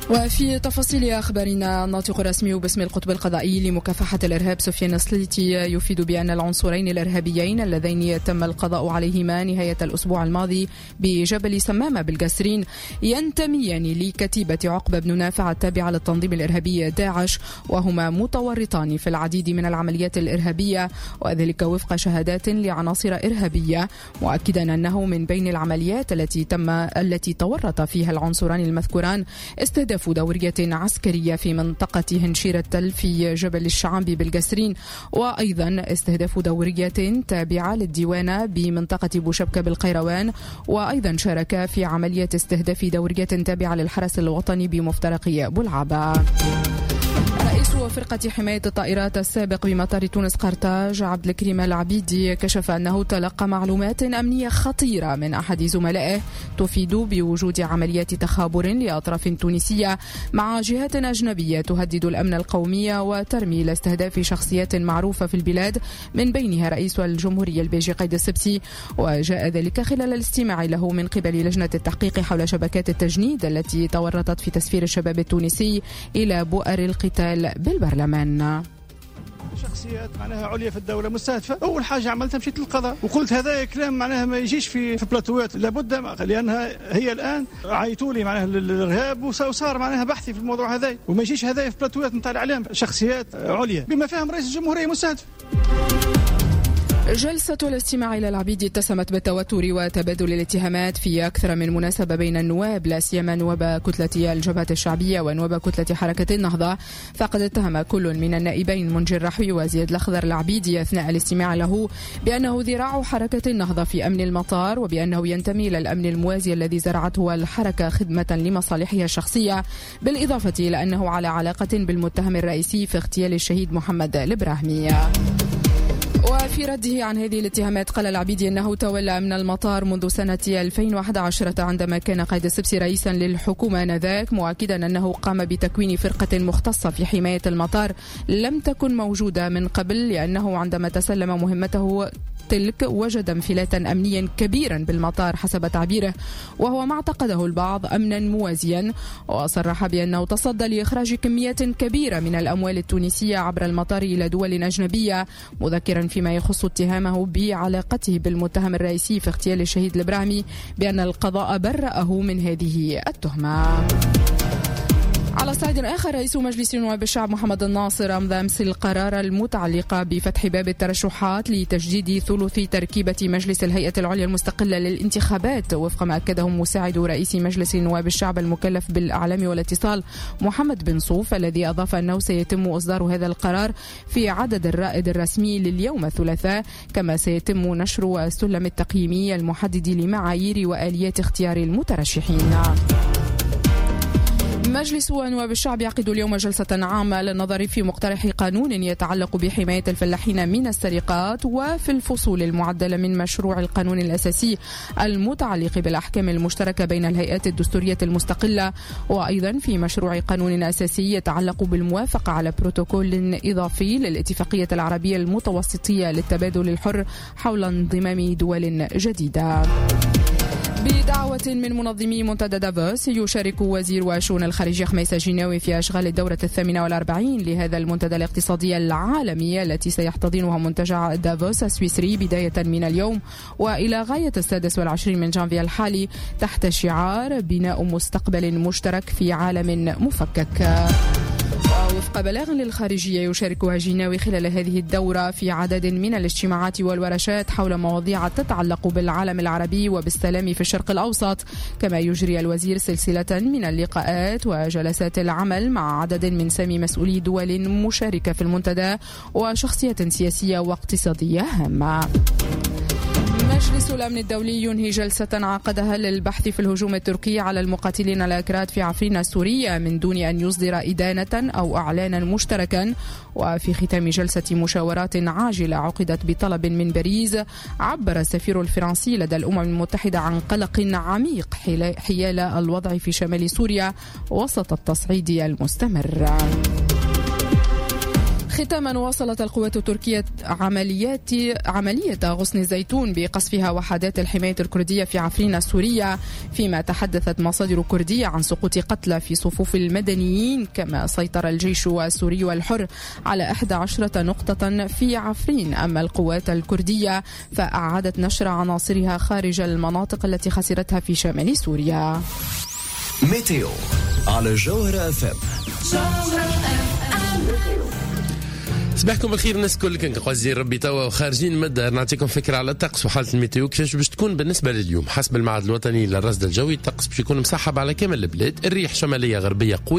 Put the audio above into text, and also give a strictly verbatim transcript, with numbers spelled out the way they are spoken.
وفي تفاصيل أخبارنا، الناطق الرسمي باسم القطب القضائي لمكافحة الإرهاب سفيان السليتي يفيد بأن العنصرين الإرهابيين اللذين تم القضاء عليهما نهاية الأسبوع الماضي بجبل سمامة بالقسرين ينتميان لكتيبة عقبة بن نافع التابعة للتنظيم الإرهابي داعش، وهما متورطان في العديد من العمليات الإرهابية، وذلك وفق شهادات لعناصر إرهابية، مؤكدا أنه من بين العمليات التي تم التي تورط فيها العنصران المذكوران استهداف دورية عسكرية في منطقة هنشير التل في جبل الشعابي بالقسرين، وأيضا استهداف دورية تابعة للديوانة بمنطقة بوشبكة بالقيروان، وأيضا شارك في عملية استهداف دورية تابعة للحرس الوطني بمفترق بلعبة. رئيس فرقة حماية الطائرات السابق بمطار تونس قرطاج عبد الكريم العبيدي كشف أنه تلقى معلومات أمنية خطيرة من أحد زملائه تفيد بوجود عمليات تخابر لأطراف تونسية مع جهات أجنبية تهدد الأمن القومي وترمي إلى استهداف شخصيات معروفة في البلاد، من بينها رئيس الجمهورية البيجي قايد السبسي، وجاء ذلك خلال الاستماع له من قبل لجنة التحقيق حول شبكات التجنيد التي تورطت في تسفير الشباب التونسي إلى بؤر القتال بالبرلمان. شخصيات معناها عليا في الدولة مستهدفة. أول حاجة عملتها مشيت للقضاء وقلت هذا كلام معناها ما يجيش في في بلاتوات، لابد لأنها هي الآن عيطوا لي معناها للإرهاب وصار معناها بحثي في الموضوع هذا، وما يجيش هذا في بلاتوات نتاع الإعلام. شخصيات عليا بما فهم رئيس الجمهورية مستهدف. جلسة الاستماع إلى العبيد اتسمت بالتوتر وتبادل الاتهامات في أكثر من مناسبة بين النواب، لا سيما نواب كتلة الجبهة الشعبية ونواب كتلة حركة النهضة، فقد اتهم كل من النائبين منجر رحوي وزياد الأخضر العبيدي أثناء الاستماع له بأنه ذراع حركة النهضة في أمن المطار، وبأنه ينتمي إلى الأمن الموازي الذي زرعته الحركة خدمة لمصالحها الشخصية، بالإضافة إلى أنه على علاقة بالمتهم الرئيسي في اغتيال الشهيد محمد الإبراهيمي. وفي رده عن هذه الاتهامات قال العبيدي أنه تولى أمن المطار منذ سنة ألفين وأحد عشر عندما كان قايد السبسي رئيسا للحكومة آنذاك، مؤكدا أنه قام بتكوين فرقة مختصة في حماية المطار لم تكن موجودة من قبل، لأنه عندما تسلم مهمته تلك وجد انفلاتا أمنيا كبيرا بالمطار حسب تعبيره، وهو ما اعتقده البعض أمنا موازيا، وصرح بأنه تصدى لإخراج كميات كبيرة من الأموال التونسية عبر المطار إلى دول أجنبية، مذكرا فيما يخص اتهامه بعلاقته بالمتهم الرئيسي في اغتيال الشهيد الإبراهيمي بأن القضاء برأه من هذه التهمة. على صعيد آخر، رئيس مجلس نواب الشعب محمد الناصر أمضى أمس القرار المتعلق بفتح باب الترشحات لتجديد ثلث تركيبة مجلس الهيئة العليا المستقلة للانتخابات، وفق ما أكده مساعد رئيس مجلس نواب الشعب المكلف بالإعلام والاتصال محمد بن صوف، الذي أضاف أنه سيتم إصدار هذا القرار في عدد الرائد الرسمي لليوم الثلاثاء، كما سيتم نشر السلم التقييمي المحدد لمعايير وآليات اختيار المترشحين. مجلس نواب الشعب يعقد اليوم جلسة عامة للنظر في مقترح قانون يتعلق بحماية الفلاحين من السرقات، وفي الفصول المعدلة من مشروع القانون الأساسي المتعلق بالأحكام المشتركة بين الهيئات الدستورية المستقلة، وأيضا في مشروع قانون أساسي يتعلق بالموافقة على بروتوكول إضافي للاتفاقية العربية المتوسطية للتبادل الحر حول انضمام دول جديدة. بدعوة من منظمي منتدى دافوس، يشارك وزير الشؤون الخارجية خميس جناوي في أشغال الدورة الثامنة والأربعين لهذا المنتدى الاقتصادي العالمي التي سيحتضنها منتجع دافوس السويسري بداية من اليوم وإلى غاية السادس والعشرين من جانفي الحالي، تحت شعار بناء مستقبل مشترك في عالم مفكك. وفق بلاغ للخارجية، يشارك جناوي خلال هذه الدورة في عدد من الاجتماعات والورشات حول مواضيع تتعلق بالعالم العربي وبالسلام في الشرق الأوسط، كما يجري الوزير سلسلة من اللقاءات وجلسات العمل مع عدد من سامي مسؤولي دول مشاركة في المنتدى وشخصيات سياسية واقتصادية هامة. مجلس الأمن الدولي ينهي جلسة عقدها للبحث في الهجوم التركي على المقاتلين الأكراد في عفرين السورية من دون أن يصدر إدانة أو إعلانا مشتركا. وفي ختام جلسة مشاورات عاجلة عقدت بطلب من باريس، عبر السفير الفرنسي لدى الأمم المتحدة عن قلق عميق حيال الوضع في شمال سوريا وسط التصعيد المستمر. ختاما، واصلت القوات التركية عمليات عملية غصن الزيتون بقصفها وحدات الحماية الكردية في عفرين السورية، فيما تحدثت مصادر كردية عن سقوط قتلى في صفوف المدنيين. كما سيطر الجيش السوري الحر على إحدى عشرة نقطة في عفرين. أما القوات الكردية فأعادت نشر عناصرها خارج المناطق التي خسرتها في شمال سوريا. ميتيو على جوهرة اف ام. صباحكم بالخير الناس الكل. كان قوازين ربي توا وخارجين من الدار نعطيكم فكره على الطقس وحاله الميتيو كيفاش باش تكون بالنسبه لليوم. حسب المعهد الوطني للرصد الجوي الطقس باش يكون مصحب على كامل البلاد. الريح شماليه غربيه قويه